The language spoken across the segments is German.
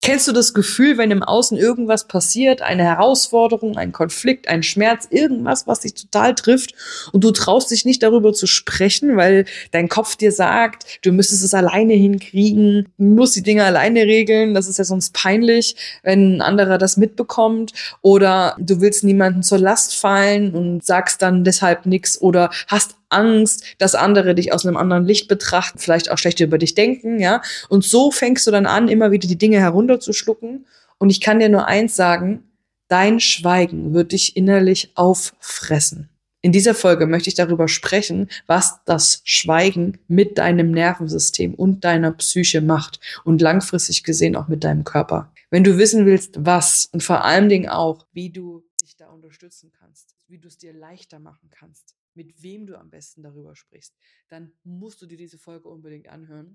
Kennst du das Gefühl, wenn im Außen irgendwas passiert, eine Herausforderung, ein Konflikt, ein Schmerz, irgendwas, was dich total trifft und du traust dich nicht darüber zu sprechen, weil dein Kopf dir sagt, du müsstest es alleine hinkriegen, du musst die Dinge alleine regeln, das ist ja sonst peinlich, wenn ein anderer das mitbekommt, oder du willst niemanden zur Last fallen und sagst dann deshalb nichts oder hast Angst, dass andere dich aus einem anderen Licht betrachten, vielleicht auch schlecht über dich denken, ja. Und so fängst du dann an, immer wieder die Dinge herunterzuschlucken. Und ich kann dir nur eins sagen, dein Schweigen wird dich innerlich auffressen. In dieser Folge möchte ich darüber sprechen, was das Schweigen mit deinem Nervensystem und deiner Psyche macht und langfristig gesehen auch mit deinem Körper. Wenn du wissen willst, was und vor allen Dingen auch, wie du dich da unterstützen kannst, wie du es dir leichter machen kannst, mit wem du am besten darüber sprichst, dann musst du dir diese Folge unbedingt anhören.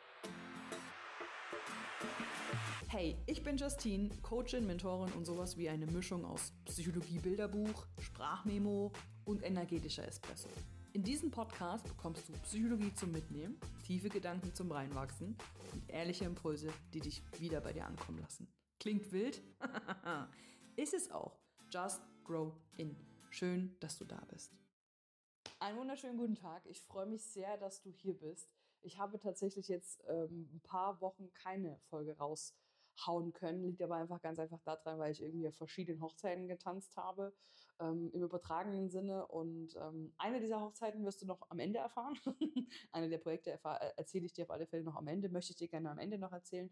Hey, ich bin Justine, Coachin, Mentorin und sowas wie eine Mischung aus Psychologie-Bilderbuch, Sprachmemo und energetischer Espresso. In diesem Podcast bekommst du Psychologie zum Mitnehmen, tiefe Gedanken zum Reinwachsen und ehrliche Impulse, die dich wieder bei dir ankommen lassen. Klingt wild? Ist es auch. Just grow in. Schön, dass du da bist. Einen wunderschönen guten Tag. Ich freue mich sehr, dass du hier bist. Ich habe tatsächlich jetzt ein paar Wochen keine Folge raushauen können. Liegt aber einfach ganz einfach daran, weil ich irgendwie auf verschiedenen Hochzeiten getanzt habe, im übertragenen Sinne. Und eine dieser Hochzeiten wirst du noch am Ende erfahren. Eine der Projekte erzähle ich dir auf alle Fälle noch am Ende. Möchte ich dir gerne am Ende noch erzählen.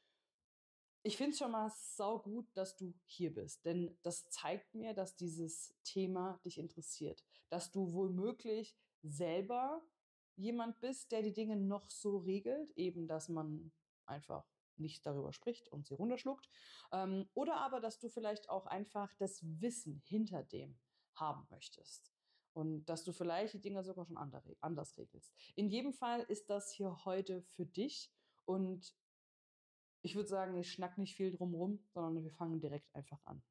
Ich finde es schon mal saugut, dass du hier bist, denn das zeigt mir, dass dieses Thema dich interessiert, dass du womöglich selber jemand bist, der die Dinge noch so regelt, eben, dass man einfach nicht darüber spricht und sie runterschluckt, oder aber, dass du vielleicht auch einfach das Wissen hinter dem haben möchtest und dass du vielleicht die Dinge sogar schon anders regelst. In jedem Fall ist das hier heute für dich und ich würde sagen, ich schnack nicht viel drumrum, sondern wir fangen direkt einfach an.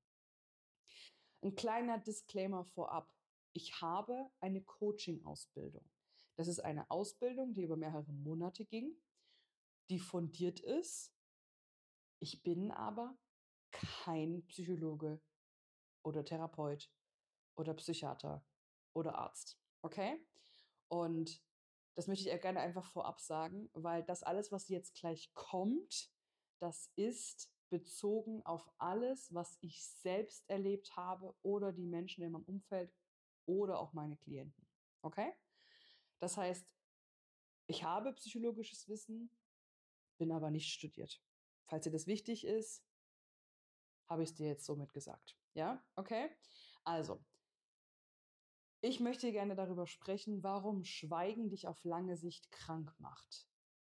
Ein kleiner Disclaimer vorab. Ich habe eine Coaching-Ausbildung. Das ist eine Ausbildung, die über mehrere Monate ging, die fundiert ist. Ich bin aber kein Psychologe oder Therapeut oder Psychiater oder Arzt. Okay? Und das möchte ich gerne einfach vorab sagen, weil das alles, was jetzt gleich kommt, das ist bezogen auf alles, was ich selbst erlebt habe oder die Menschen in meinem Umfeld oder auch meine Klienten. Okay? Das heißt, ich habe psychologisches Wissen, bin aber nicht studiert. Falls dir das wichtig ist, habe ich es dir jetzt somit gesagt. Ja? Okay? Also, ich möchte gerne darüber sprechen, warum Schweigen dich auf lange Sicht krank macht.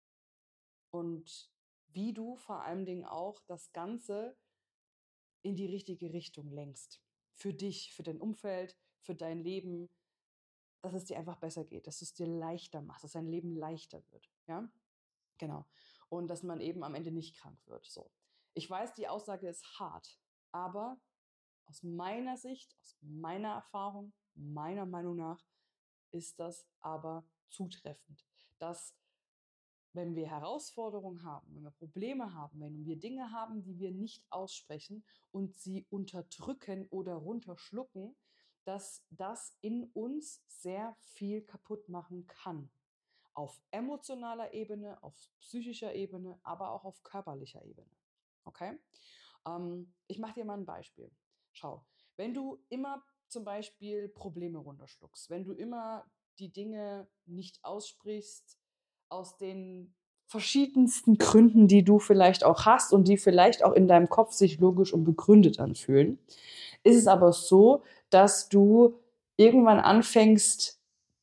Und wie du vor allem Dingen auch das Ganze in die richtige Richtung lenkst. Für dich, für dein Umfeld, für dein Leben, dass es dir einfach besser geht, dass du es dir leichter machst, dass dein Leben leichter wird. Ja? Genau. Und dass man eben am Ende nicht krank wird. So. Ich weiß, die Aussage ist hart, aber aus meiner Sicht, aus meiner Erfahrung, meiner Meinung nach, ist das aber zutreffend. Dass, wenn wir Herausforderungen haben, wenn wir Probleme haben, wenn wir Dinge haben, die wir nicht aussprechen und sie unterdrücken oder runterschlucken, dass das in uns sehr viel kaputt machen kann. Auf emotionaler Ebene, auf psychischer Ebene, aber auch auf körperlicher Ebene. Okay? Ich mache dir mal ein Beispiel. Schau, wenn du immer zum Beispiel Probleme runterschluckst, wenn du immer die Dinge nicht aussprichst, aus den verschiedensten Gründen, die du vielleicht auch hast und die vielleicht auch in deinem Kopf sich logisch und begründet anfühlen, ist es aber so, dass du irgendwann anfängst,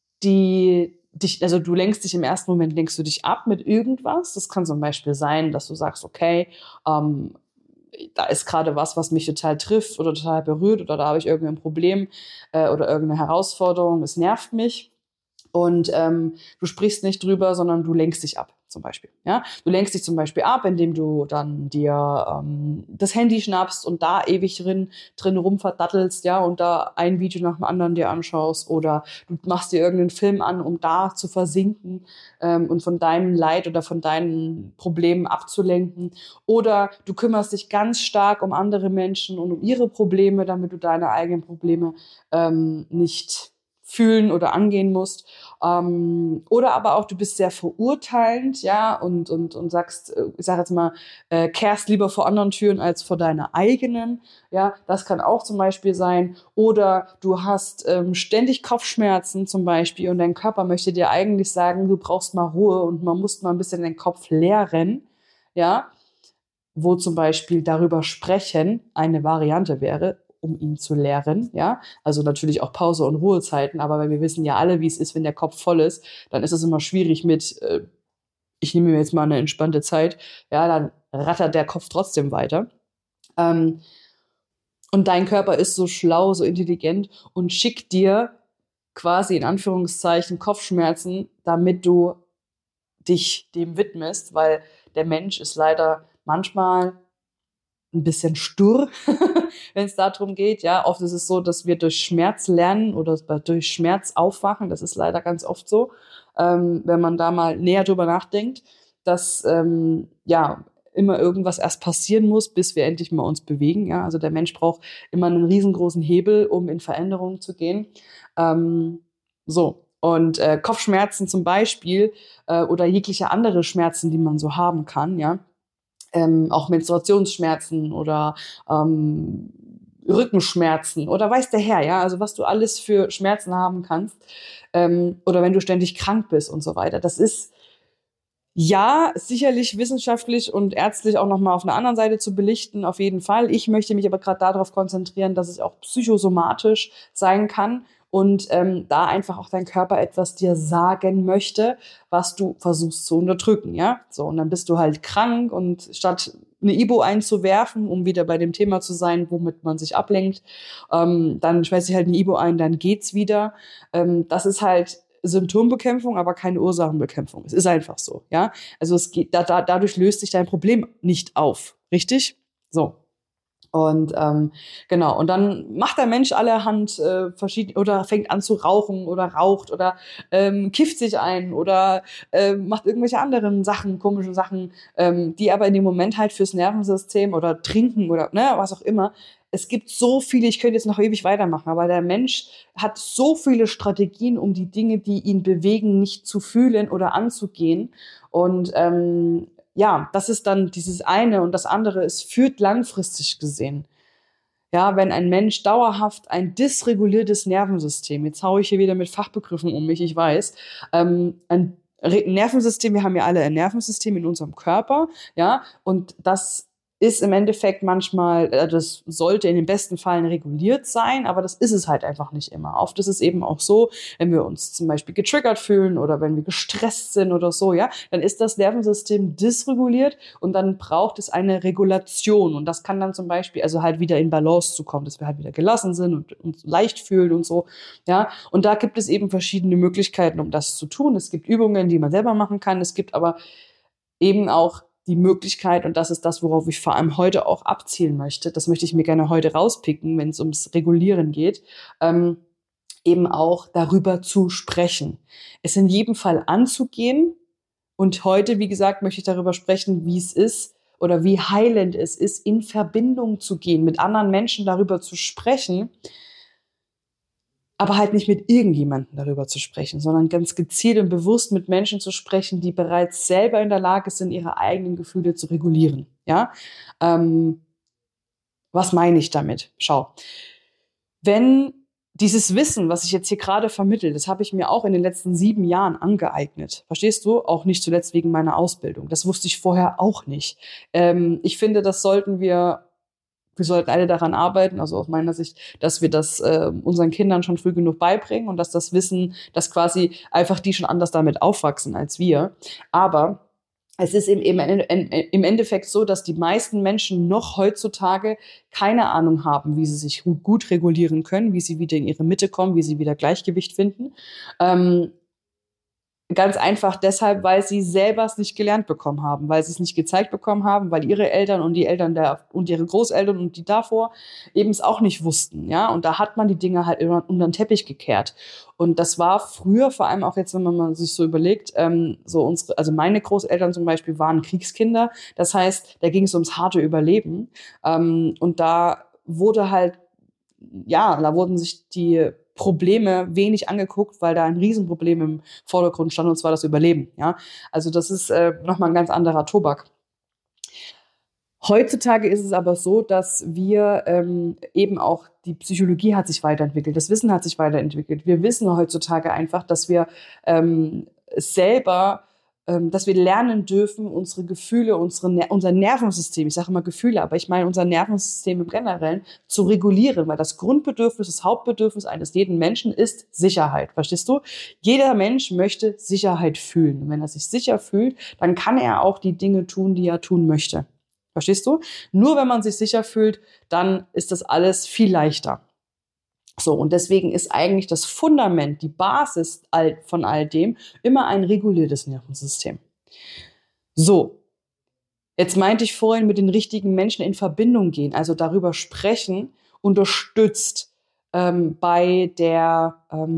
also du lenkst dich im ersten Moment, lenkst du dich ab mit irgendwas. Das kann zum Beispiel sein, dass du sagst, okay, da ist gerade was mich total trifft oder total berührt oder da habe ich irgendein Problem oder irgendeine Herausforderung, es nervt mich und du sprichst nicht drüber, sondern du lenkst dich ab. zum Beispiel. Ja? Du lenkst dich zum Beispiel ab, indem du dann dir das Handy schnappst und da ewig drin rumverdattelst, ja, und da ein Video nach dem anderen dir anschaust, oder du machst dir irgendeinen Film an, um da zu versinken und von deinem Leid oder von deinen Problemen abzulenken. Oder du kümmerst dich ganz stark um andere Menschen und um ihre Probleme, damit du deine eigenen Probleme nicht fühlen oder angehen musst. Oder aber auch, du bist sehr verurteilend, ja, und sagst, ich sag jetzt mal, kehrst lieber vor anderen Türen als vor deiner eigenen. Ja, das kann auch zum Beispiel sein. Oder du hast ständig Kopfschmerzen zum Beispiel und dein Körper möchte dir eigentlich sagen, du brauchst mal Ruhe und man muss mal ein bisschen den Kopf leeren. Ja, wo zum Beispiel darüber sprechen eine Variante wäre, um ihn zu leeren, ja, also natürlich auch Pause- und Ruhezeiten, aber weil wir wissen ja alle, wie es ist, wenn der Kopf voll ist, dann ist es immer schwierig mit, ich nehme mir jetzt mal eine entspannte Zeit, ja, dann rattert der Kopf trotzdem weiter. Und dein Körper ist so schlau, so intelligent und schickt dir quasi in Anführungszeichen Kopfschmerzen, damit du dich dem widmest, weil der Mensch ist leider manchmal ein bisschen stur, wenn es darum geht. Ja, oft ist es so, dass wir durch Schmerz lernen oder durch Schmerz aufwachen. Das ist leider ganz oft so, wenn man da mal näher drüber nachdenkt, dass ja immer irgendwas erst passieren muss, bis wir endlich mal uns bewegen. Ja, also der Mensch braucht immer einen riesengroßen Hebel, um in Veränderungen zu gehen. So. Und Kopfschmerzen zum Beispiel oder jegliche andere Schmerzen, die man so haben kann, ja, auch Menstruationsschmerzen oder Rückenschmerzen oder weiß der Herr, ja, also was du alles für Schmerzen haben kannst oder wenn du ständig krank bist und so weiter. Das ist ja sicherlich wissenschaftlich und ärztlich auch nochmal auf einer anderen Seite zu belichten, auf jeden Fall. Ich möchte mich aber gerade darauf konzentrieren, dass es auch psychosomatisch sein kann und da einfach auch dein Körper etwas dir sagen möchte, was du versuchst zu unterdrücken, ja. So, und dann bist du halt krank und statt eine Ibo einzuwerfen, um wieder bei dem Thema zu sein, womit man sich ablenkt, dann schmeißt sich halt eine Ibo ein, dann geht's wieder. Das ist halt Symptombekämpfung, aber keine Ursachenbekämpfung. Es ist einfach so, ja. Also es geht, dadurch löst sich dein Problem nicht auf, richtig? So. Und genau, und dann macht der Mensch allerhand verschiedene oder fängt an zu rauchen oder raucht oder kifft sich ein oder macht irgendwelche anderen Sachen, komische Sachen, die aber in dem Moment halt fürs Nervensystem oder trinken oder ne, was auch immer. Es gibt so viele, ich könnte jetzt noch ewig weitermachen, aber der Mensch hat so viele Strategien, um die Dinge, die ihn bewegen, nicht zu fühlen oder anzugehen. Und ja, das ist dann dieses eine und das andere, es führt langfristig gesehen. Ja, wenn ein Mensch dauerhaft ein dysreguliertes Nervensystem, jetzt haue ich hier wieder mit Fachbegriffen um mich, ich weiß, ein Nervensystem, wir haben ja alle ein Nervensystem in unserem Körper, ja, und das ist im Endeffekt manchmal, das sollte in den besten Fällen reguliert sein, aber das ist es halt einfach nicht immer. Oft ist es eben auch so, wenn wir uns zum Beispiel getriggert fühlen oder wenn wir gestresst sind oder so, ja, dann ist das Nervensystem dysreguliert und dann braucht es eine Regulation. Und das kann dann zum Beispiel, also halt wieder in Balance zu kommen, dass wir halt wieder gelassen sind und uns leicht fühlen und so, ja. Und da gibt es eben verschiedene Möglichkeiten, um das zu tun. Es gibt Übungen, die man selber machen kann. Es gibt aber eben auch die Möglichkeit, und das ist das, worauf ich vor allem heute auch abzielen möchte, das möchte ich mir gerne heute rauspicken, wenn es ums Regulieren geht, eben auch darüber zu sprechen. Es in jedem Fall anzugehen. Und heute, wie gesagt, möchte ich darüber sprechen, wie es ist oder wie heilend es ist, in Verbindung zu gehen, mit anderen Menschen darüber zu sprechen, aber halt nicht mit irgendjemandem darüber zu sprechen, sondern ganz gezielt und bewusst mit Menschen zu sprechen, die bereits selber in der Lage sind, ihre eigenen Gefühle zu regulieren. Ja, was meine ich damit? Schau, wenn dieses Wissen, was ich jetzt hier gerade vermittle, das habe ich mir auch in den letzten 7 Jahren angeeignet. Verstehst du? Auch nicht zuletzt wegen meiner Ausbildung. Das wusste ich vorher auch nicht. Ich finde, das sollten wir sollten alle daran arbeiten, also aus meiner Sicht, dass wir das unseren Kindern schon früh genug beibringen und dass das Wissen, dass quasi einfach die schon anders damit aufwachsen als wir. Aber es ist im Endeffekt so, dass die meisten Menschen noch heutzutage keine Ahnung haben, wie sie sich gut regulieren können, wie sie wieder in ihre Mitte kommen, wie sie wieder Gleichgewicht finden. Ganz einfach deshalb, weil sie selber es nicht gelernt bekommen haben, weil sie es nicht gezeigt bekommen haben, weil ihre Eltern und die Eltern und ihre Großeltern und die davor eben es auch nicht wussten, ja. Und da hat man die Dinge halt immer unter den Teppich gekehrt. Und das war früher, vor allem auch jetzt, wenn man mal sich so überlegt, also meine Großeltern zum Beispiel waren Kriegskinder. Das heißt, da ging es ums harte Überleben. Und da wurde halt, ja, da wurden sich die Probleme wenig angeguckt, weil da ein Riesenproblem im Vordergrund stand, und zwar das Überleben. Ja? Also das ist nochmal ein ganz anderer Tobak. Heutzutage ist es aber so, dass wir eben auch, die Psychologie hat sich weiterentwickelt, das Wissen hat sich weiterentwickelt. Wir wissen heutzutage einfach, dass wir dass wir lernen dürfen, unsere Gefühle, unser Nervensystem, ich sage immer Gefühle, aber ich meine unser Nervensystem im Generellen, zu regulieren, weil das Grundbedürfnis, das Hauptbedürfnis eines jeden Menschen ist Sicherheit, verstehst du? Jeder Mensch möchte Sicherheit fühlen. Und wenn er sich sicher fühlt, dann kann er auch die Dinge tun, die er tun möchte. Verstehst du? Nur wenn man sich sicher fühlt, dann ist das alles viel leichter. So, und deswegen ist eigentlich das Fundament, die Basis von all dem, immer ein reguliertes Nervensystem. So, jetzt meinte ich vorhin, mit den richtigen Menschen in Verbindung gehen, also darüber sprechen, unterstützt bei der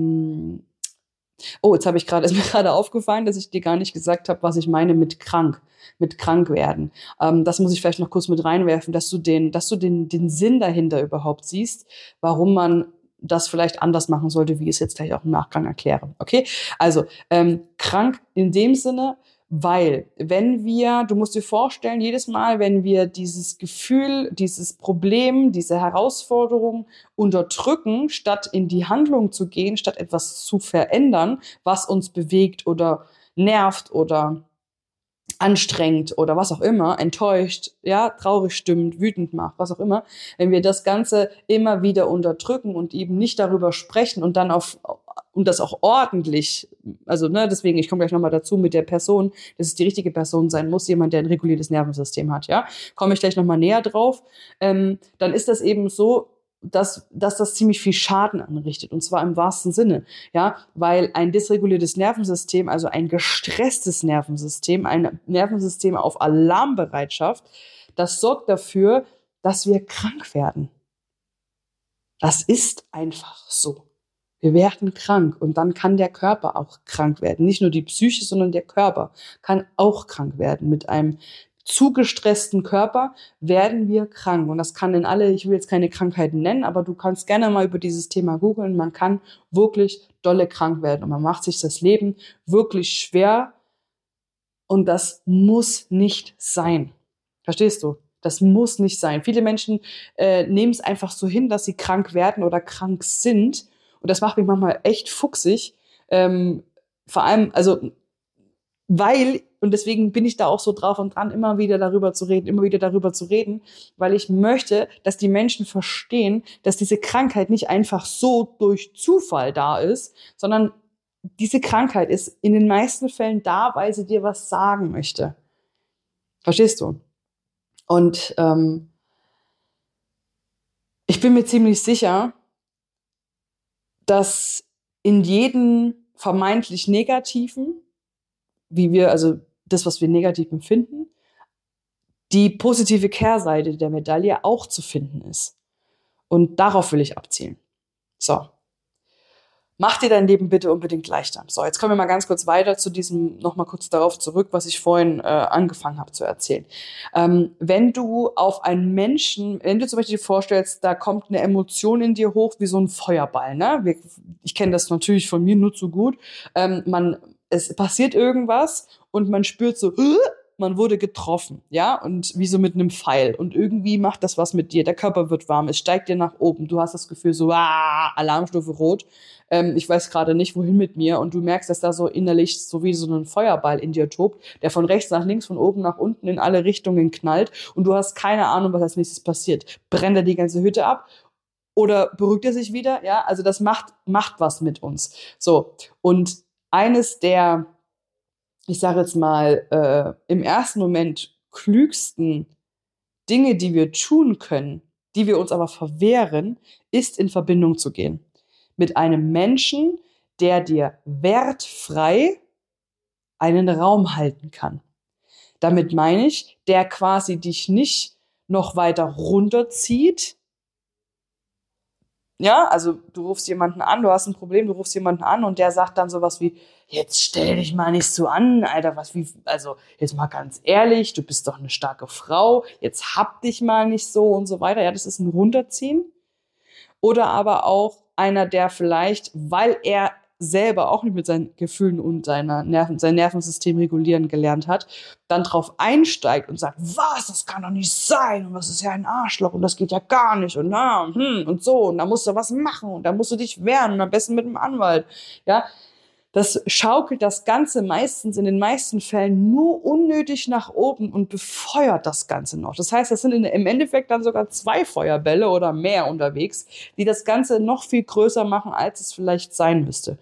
jetzt ist mir gerade aufgefallen, dass ich dir gar nicht gesagt habe, was ich meine mit krank werden. Das muss ich vielleicht noch kurz mit reinwerfen, dass du den Sinn dahinter überhaupt siehst, warum man das vielleicht anders machen sollte, wie ich es jetzt gleich auch im Nachgang erkläre. Okay? Also, krank in dem Sinne, weil du musst dir vorstellen, jedes Mal, wenn wir dieses Gefühl, dieses Problem, diese Herausforderung unterdrücken, statt in die Handlung zu gehen, statt etwas zu verändern, was uns bewegt oder nervt oder anstrengend oder was auch immer, enttäuscht, ja, traurig stimmt, wütend macht, was auch immer, wenn wir das Ganze immer wieder unterdrücken und eben nicht darüber sprechen und dann und das auch ordentlich, also deswegen, ich komme gleich nochmal dazu mit der Person, dass es die richtige Person sein muss, jemand, der ein reguliertes Nervensystem hat, ja, komme ich gleich nochmal näher drauf, dann ist das eben so, dass das ziemlich viel Schaden anrichtet, und zwar im wahrsten Sinne, ja, weil ein dysreguliertes Nervensystem, also ein gestresstes Nervensystem, ein Nervensystem auf Alarmbereitschaft, das sorgt dafür, dass wir krank werden. Das ist einfach so. Wir werden krank und dann kann der Körper auch krank werden. Nicht nur die Psyche, sondern der Körper kann auch krank werden. Mit einem zu gestressten Körper werden wir krank. Und das kann ich will jetzt keine Krankheiten nennen, aber du kannst gerne mal über dieses Thema googeln. Man kann wirklich dolle krank werden und man macht sich das Leben wirklich schwer. Und das muss nicht sein. Verstehst du? Das muss nicht sein. Viele Menschen nehmen es einfach so hin, dass sie krank werden oder krank sind. Und das macht mich manchmal echt fuchsig. Vor allem, und deswegen bin ich da auch so drauf und dran, immer wieder darüber zu reden, weil ich möchte, dass die Menschen verstehen, dass diese Krankheit nicht einfach so durch Zufall da ist, sondern diese Krankheit ist in den meisten Fällen da, weil sie dir was sagen möchte. Verstehst du? Und ich bin mir ziemlich sicher, dass in jedem vermeintlich Negativen, das, was wir negativ empfinden, die positive Kehrseite der Medaille auch zu finden ist. Und darauf will ich abzielen. So. Mach dir dein Leben bitte unbedingt leichter. So, jetzt kommen wir mal ganz kurz weiter zu nochmal kurz darauf zurück, was ich vorhin angefangen habe zu erzählen. Wenn du zum Beispiel dir vorstellst, da kommt eine Emotion in dir hoch wie so ein Feuerball, ne? Ich kenne das natürlich von mir nur zu gut. Es passiert irgendwas und man spürt so, man wurde getroffen, ja, und wie so mit einem Pfeil. Und irgendwie macht das was mit dir. Der Körper wird warm, es steigt dir nach oben. Du hast das Gefühl so, Alarmstufe rot. Ich weiß gerade nicht, wohin mit mir. Und du merkst, dass da so innerlich so wie so ein Feuerball in dir tobt, der von rechts nach links, von oben nach unten in alle Richtungen knallt. Und du hast keine Ahnung, was als nächstes passiert. Brennt er die ganze Hütte ab? Oder beruhigt er sich wieder? Ja, also das macht was mit uns. So. Und eines der, ich sage jetzt mal, im ersten Moment klügsten Dinge, die wir tun können, die wir uns aber verwehren, ist in Verbindung zu gehen. Mit einem Menschen, der dir wertfrei einen Raum halten kann. Damit meine ich, der quasi dich nicht noch weiter runterzieht. Ja, also du rufst jemanden an, du hast ein Problem, du rufst jemanden an und der sagt dann sowas wie, jetzt stell dich mal nicht so an, Alter, also jetzt mal ganz ehrlich, du bist doch eine starke Frau, jetzt hab dich mal nicht so und so weiter. Ja, das ist ein Runterziehen. Oder aber auch einer, der vielleicht, weil er selber auch nicht mit seinen Gefühlen und sein Nervensystem regulieren gelernt hat, dann drauf einsteigt und sagt, was, das kann doch nicht sein und das ist ja ein Arschloch und das geht ja gar nicht und und so und da musst du was machen und da musst du dich wehren und am besten mit einem Anwalt, ja. Das schaukelt das Ganze meistens, in den meisten Fällen, nur unnötig nach oben und befeuert das Ganze noch. Das heißt, das sind im Endeffekt dann sogar 2 Feuerbälle oder mehr unterwegs, die das Ganze noch viel größer machen, als es vielleicht sein müsste.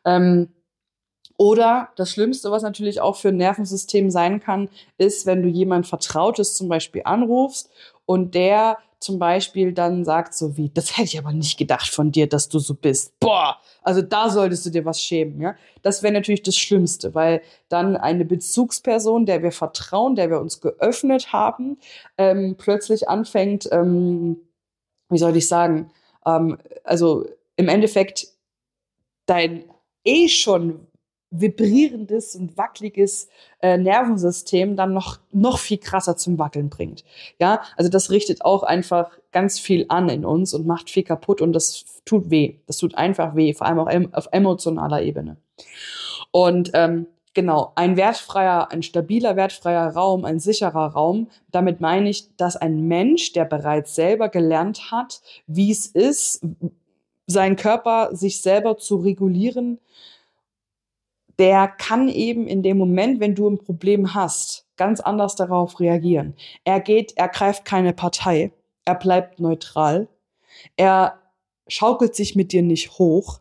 Oder das Schlimmste, was natürlich auch für ein Nervensystem sein kann, ist, wenn du jemand Vertrautes zum Beispiel anrufst und der zum Beispiel dann sagt so wie, das hätte ich aber nicht gedacht von dir, dass du so bist. Boah, also da solltest du dir was schämen. Ja? Das wäre natürlich das Schlimmste, weil dann eine Bezugsperson, der wir vertrauen, der wir uns geöffnet haben, plötzlich anfängt, wie soll ich sagen, also im Endeffekt dein schon vibrierendes und wackeliges Nervensystem dann noch viel krasser zum Wackeln bringt. Ja, also das richtet auch einfach ganz viel an in uns und macht viel kaputt und das tut weh. Das tut einfach weh, vor allem auch auf emotionaler Ebene. Und genau, ein stabiler, wertfreier Raum, ein sicherer Raum. Damit meine ich, dass ein Mensch, der bereits selber gelernt hat, wie es ist, seinen Körper sich selber zu regulieren, der kann eben in dem Moment, wenn du ein Problem hast, ganz anders darauf reagieren. Er greift keine Partei, er bleibt neutral, er schaukelt sich mit dir nicht hoch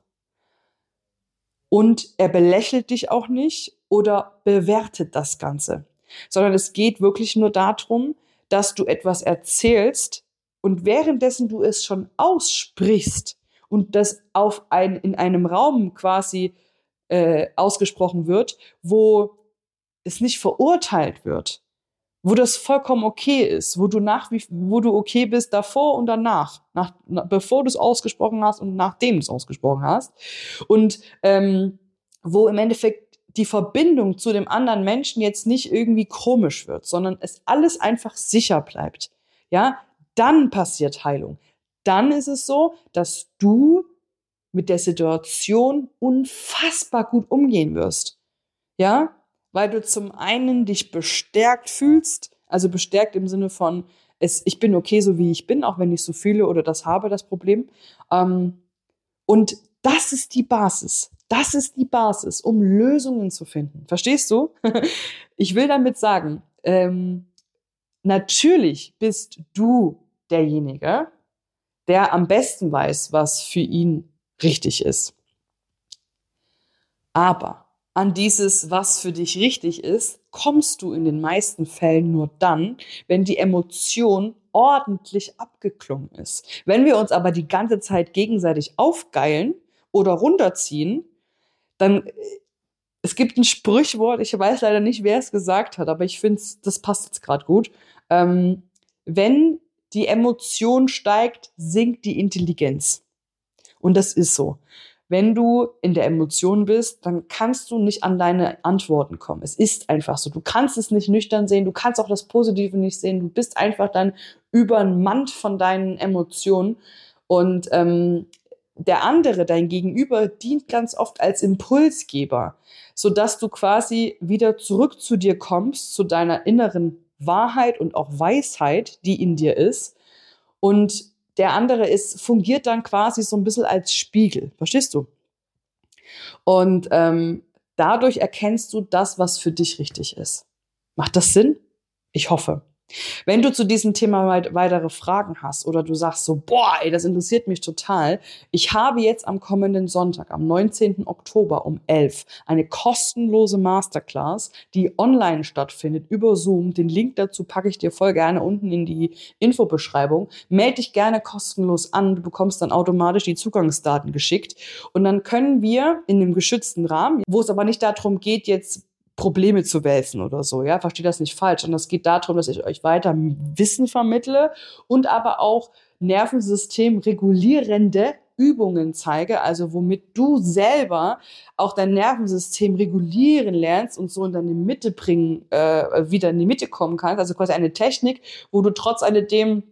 und er belächelt dich auch nicht oder bewertet das Ganze, sondern es geht wirklich nur darum, dass du etwas erzählst und währenddessen du es schon aussprichst und das in einem Raum quasi ausgesprochen wird, wo es nicht verurteilt wird, wo das vollkommen okay ist, wo du okay bist davor und danach, bevor du es ausgesprochen hast und nachdem du es ausgesprochen hast und wo im Endeffekt die Verbindung zu dem anderen Menschen jetzt nicht irgendwie komisch wird, sondern es alles einfach sicher bleibt. Ja, dann passiert Heilung. Dann ist es so, dass du mit der Situation unfassbar gut umgehen wirst. Ja, weil du zum einen dich bestärkt fühlst, also bestärkt im Sinne von, ich bin okay, so wie ich bin, auch wenn ich so fühle oder das habe, das Problem. Und das ist die Basis. Das ist die Basis, um Lösungen zu finden. Verstehst du? Ich will damit sagen, natürlich bist du derjenige, der am besten weiß, was für ihn richtig ist. Aber an dieses, was für dich richtig ist, kommst du in den meisten Fällen nur dann, wenn die Emotion ordentlich abgeklungen ist. Wenn wir uns aber die ganze Zeit gegenseitig aufgeilen oder runterziehen, dann, es gibt ein Sprichwort, ich weiß leider nicht, wer es gesagt hat, aber ich finde, das passt jetzt gerade gut. Wenn die Emotion steigt, sinkt die Intelligenz. Und das ist so. Wenn du in der Emotion bist, dann kannst du nicht an deine Antworten kommen. Es ist einfach so. Du kannst es nicht nüchtern sehen, du kannst auch das Positive nicht sehen. Du bist einfach dann übermannt von deinen Emotionen. Und der andere, dein Gegenüber, dient ganz oft als Impulsgeber, sodass du quasi wieder zurück zu dir kommst, zu deiner inneren Wahrheit und auch Weisheit, die in dir ist. Und der andere fungiert dann quasi so ein bisschen als Spiegel. Verstehst du? Und dadurch erkennst du das, was für dich richtig ist. Macht das Sinn? Ich hoffe. Wenn du zu diesem Thema weitere Fragen hast oder du sagst so, boah, ey, das interessiert mich total. Ich habe jetzt am kommenden Sonntag, am 19. Oktober um 11 eine kostenlose Masterclass, die online stattfindet über Zoom. Den Link dazu packe ich dir voll gerne unten in die Infobeschreibung. Melde dich gerne kostenlos an. Du bekommst dann automatisch die Zugangsdaten geschickt. Und dann können wir in einem geschützten Rahmen, wo es aber nicht darum geht, jetzt Probleme zu wälzen oder so, ja, versteht das nicht falsch. Und es geht darum, dass ich euch weiter Wissen vermittle und aber auch Nervensystem regulierende Übungen zeige, also womit du selber auch dein Nervensystem regulieren lernst und so in deine Mitte bringen, wieder in die Mitte kommen kannst. Also quasi eine Technik, wo du trotz alledem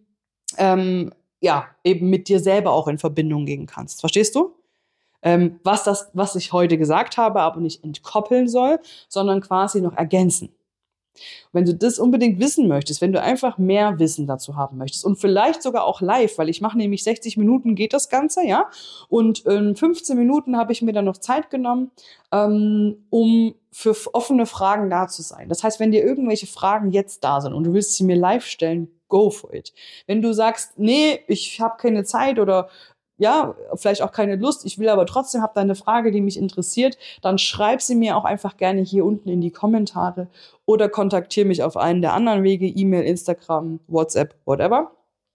eben mit dir selber auch in Verbindung gehen kannst. Verstehst du? Was ich heute gesagt habe, aber nicht entkoppeln soll, sondern quasi noch ergänzen. Wenn du das unbedingt wissen möchtest, wenn du einfach mehr Wissen dazu haben möchtest und vielleicht sogar auch live, weil ich mache nämlich 60 Minuten geht das Ganze, ja, und in 15 Minuten habe ich mir dann noch Zeit genommen, um für offene Fragen da zu sein. Das heißt, wenn dir irgendwelche Fragen jetzt da sind und du willst sie mir live stellen, go for it. Wenn du sagst, nee, ich habe keine Zeit oder ja, vielleicht auch keine Lust, ich will aber trotzdem, habe da eine Frage, die mich interessiert, dann schreib sie mir auch einfach gerne hier unten in die Kommentare oder kontaktiere mich auf einen der anderen Wege, E-Mail, Instagram, WhatsApp, whatever.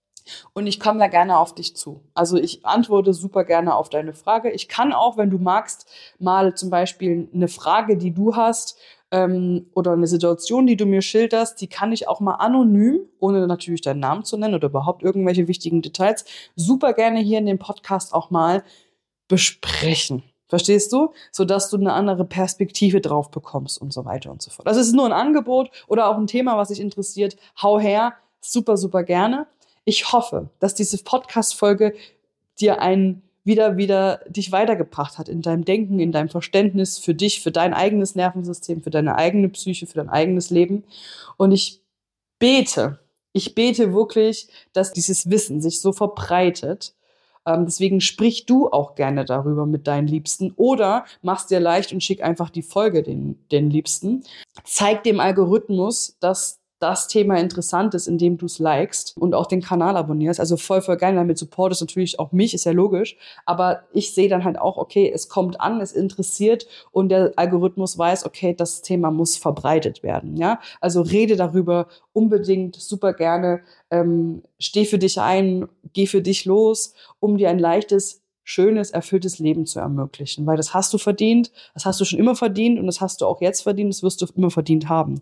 Und ich komme da gerne auf dich zu. Also ich antworte super gerne auf deine Frage. Ich kann auch, wenn du magst, mal zum Beispiel eine Frage, die du hast, oder eine Situation, die du mir schilderst, die kann ich auch mal anonym, ohne natürlich deinen Namen zu nennen oder überhaupt irgendwelche wichtigen Details, super gerne hier in dem Podcast auch mal besprechen. Verstehst du? Sodass du eine andere Perspektive drauf bekommst und so weiter und so fort. Also es ist nur ein Angebot oder auch ein Thema, was dich interessiert. Hau her, super, super gerne. Ich hoffe, dass diese Podcast-Folge dir wieder dich weitergebracht hat in deinem Denken, in deinem Verständnis für dich, für dein eigenes Nervensystem, für deine eigene Psyche, für dein eigenes Leben. Und ich bete wirklich, dass dieses Wissen sich so verbreitet. Deswegen sprich du auch gerne darüber mit deinen Liebsten oder mach's dir leicht und schick einfach die Folge den Liebsten. Zeig dem Algorithmus, dass das Thema interessant ist, indem du es likest und auch den Kanal abonnierst. Also voll geil, damit supportest natürlich auch mich, ist ja logisch. Aber ich sehe dann halt auch, okay, es kommt an, es interessiert und der Algorithmus weiß, okay, das Thema muss verbreitet werden. Ja, also rede darüber unbedingt super gerne. Steh für dich ein, geh für dich los, um dir ein leichtes, schönes, erfülltes Leben zu ermöglichen. Weil das hast du verdient, das hast du schon immer verdient und das hast du auch jetzt verdient, das wirst du immer verdient haben.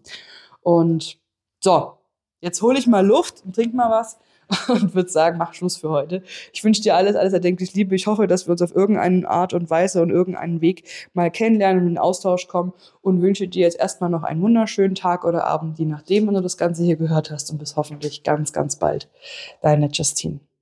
Und so, jetzt hole ich mal Luft und trink mal was und würde sagen, mach Schluss für heute. Ich wünsche dir alles erdenklich Liebe. Ich hoffe, dass wir uns auf irgendeine Art und Weise und irgendeinen Weg mal kennenlernen und in den Austausch kommen und wünsche dir jetzt erstmal noch einen wunderschönen Tag oder Abend, je nachdem, wann du das Ganze hier gehört hast und bis hoffentlich ganz, ganz bald. Deine Justine.